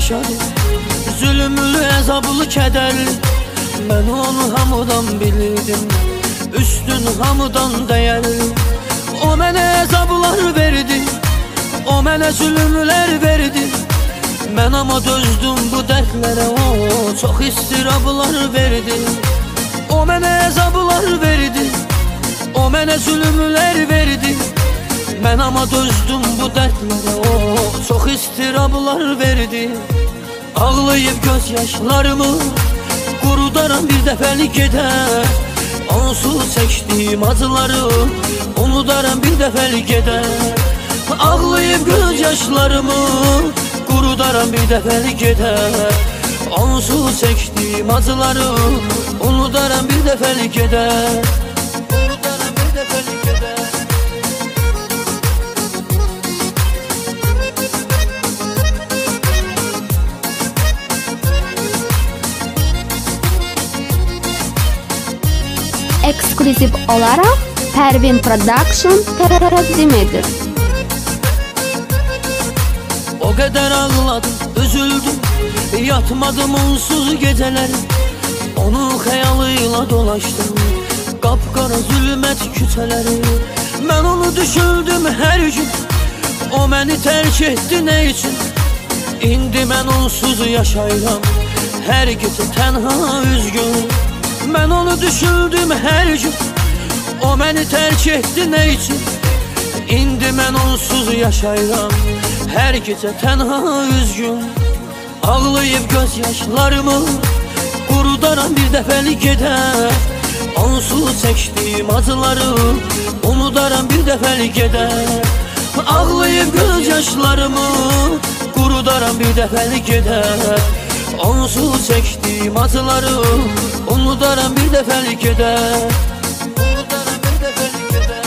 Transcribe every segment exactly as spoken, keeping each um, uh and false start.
yaşadı, zülümlü, əzablı, kədərli. Mən onu hamıdan bilirdim, üstün hamıdan dəyərli. O mənə əzablar verdi, o mənə zülümlər verdi. Mən ama dözdüm bu dərdlərə, o çox istirablar verdi. O mənə əzablar verdi, o mənə zülümlər verdi. Mən ama dözdüm bu dərdlərə, o çox istirablar verdi. Ağlayıb göz yaşlarımı qurudaram, bir dəfəlik gedər. Onsuz çəkdiyim acıları unudaram, bir dəfəlik gedər. Ağlayıb göz yaşlarımı qurudaram, bir dəfəlik gedər. Onsuz çəkdiyim acıları unudaram, bir dəfəlik gedər. Unudaram, bir dəfəlik gedər. Ekskluziv olarak Pervin Production təqdim edir. O qədər ağladım, üzüldüm, yatmadım onsuz gecələri. Onun xəyalıyla dolaşdım, qapqara zülmət küçələri. Mən onu düşündüm hər gün, o məni tərk etdi nə üçün? İndi mən onsuz yaşayıram, hər gecə tənha üzgün. Mən onu düşündüm hər gün, o məni tərk etdi nə üçün? İndi mən onsuz yaşayıram, hər gecə tənha üzgün. Ağlayıb göz yaşlarımı qurudaram, bir dəfəlik gedər. Onsuz çəkdiyim acıları unudaram, bir dəfəlik gedər. Ağlayıb göz yaşlarımı qurudaram, bir dəfəlik gedər. Onsuz çəkdiyim acıları unudaram, bir dəfəlik gedər. Unudaram, bir dəfəlik gedər.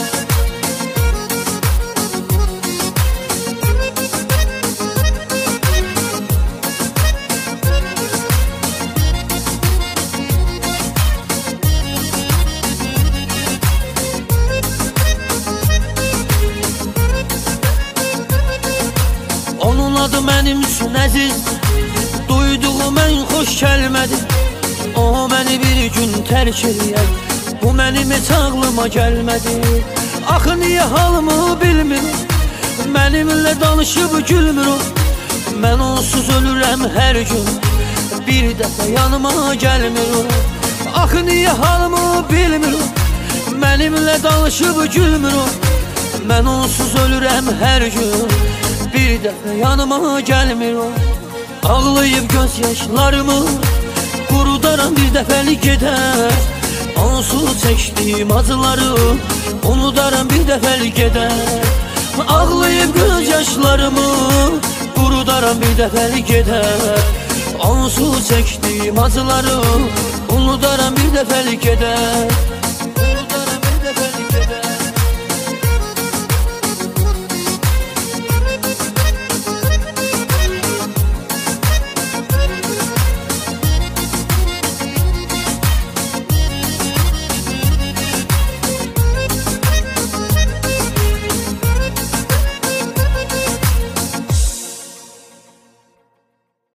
Onun adı mənim üçün əzizdir, duyduğum ən xoş kəlmədir. O məni bir gün tərk eləyər, bu mənim heç ağlıma gəlmədi. Axı niyə halımı bilmir, mənimlə danışıb gülmür o. Mən onsuz ölürəm hər gün, bir dəfə yanıma gəlmir o. Axı niyə halımı bilmir o, mənimlə danışıb gülmür o. Mən onsuz ölürəm hər gün, bir dəfə yanıma gəlmir o. Ağlayıb göz yaşlarımı qurudaram, bir dəfəlik gedər. Onsuz çəkdiyim acıları unudaram, bir dəfəlik gedər. Ağlayıb göz yaşlarımı qurudaram, bir dəfəlik gedər. Onsuz çəkdiyim acıları unudaram, bir dəfəlik gedər.